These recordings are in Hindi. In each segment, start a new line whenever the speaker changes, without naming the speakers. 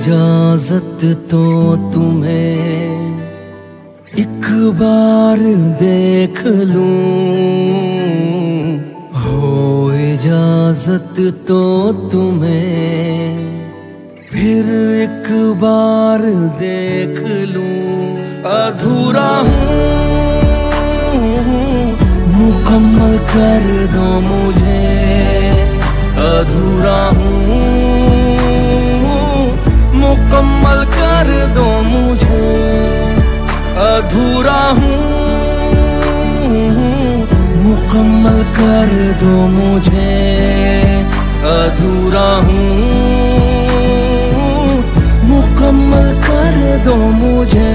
इजाजत तो तुम्हें एक बार देख लूं, हो इजाजत तो तुम्हें फिर एक बार देख लूं। अधूरा हूँ मुकम्मल कर दो मुझे, अधूरा हूँ मुकम्मल कर दो मुझे, अधूरा हूँ मुकम्मल कर दो मुझे, अधूरा हूँ मुकम्मल कर दो मुझे।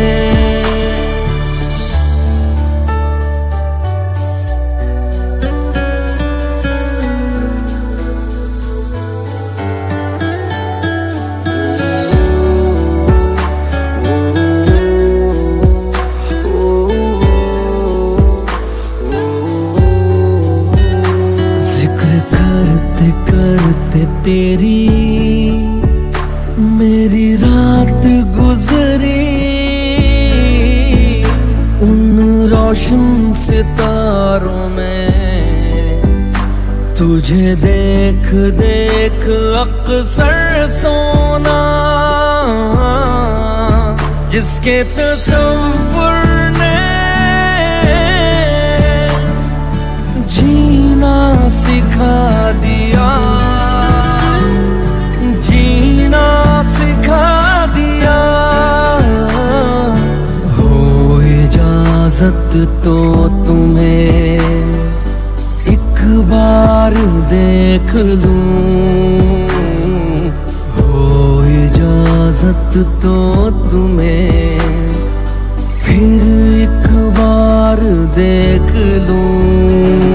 करते तेरी मेरी रात गुजरी, उन रोशन सितारों में तुझे देख देख अक्सर सोना, जिसके तसव्वुर ने जीना सिखा दिया, जीना सिखा दिया। हो इजाजत तो तुम्हें एक बार देख लूं, हो इजाजत तो तुम्हें फिर एक बार देख लूं।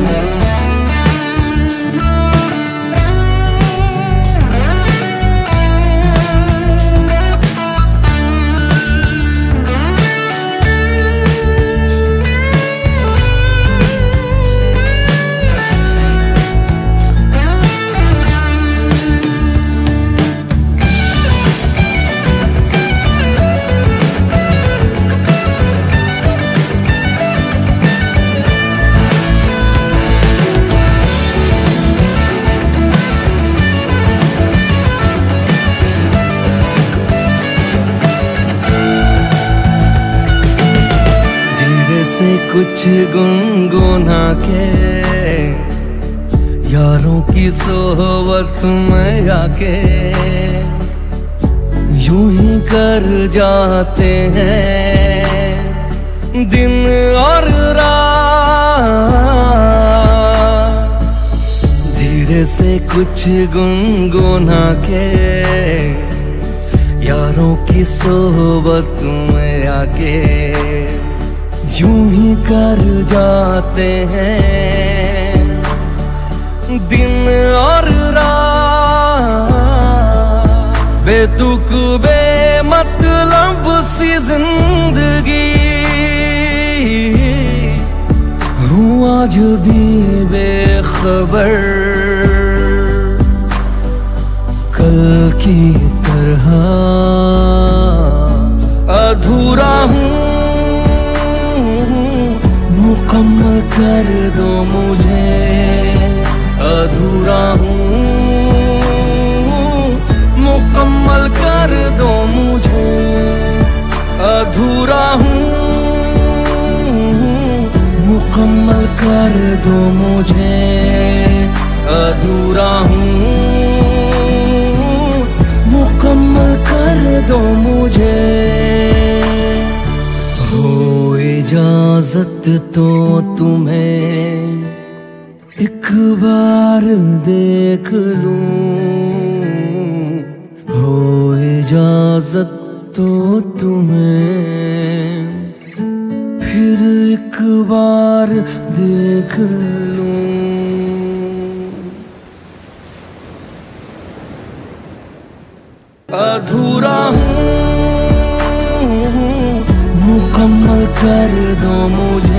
से कुछ गुनगुना के यारों की सोहबत में आके यूं ही कर जाते हैं दिन और रात। धीरे से कुछ गुनगुना के यारों की सोहबत में आके यूं ही कर जाते हैं दिन और रात। बेतुक बेमतलब सी जिंदगी हूँ आज भी बेखबर, कल की तरह अधूरा हूँ मुकम्मल कर दो मुझे, अधूरा हूँ मुकम्मल कर दो मुझे, अधूरा हूँ मुकम्मल कर दो मुझे, अधूरा हूँ मुकम्मल कर दो मुझे। हो इजाजत तो तुम्हें एक बार देख लूं, हो इजाजत तो तुम्हें फिर एक बार देख लूं। अधूरा हूँ मुकम्मल कर दो मुझे,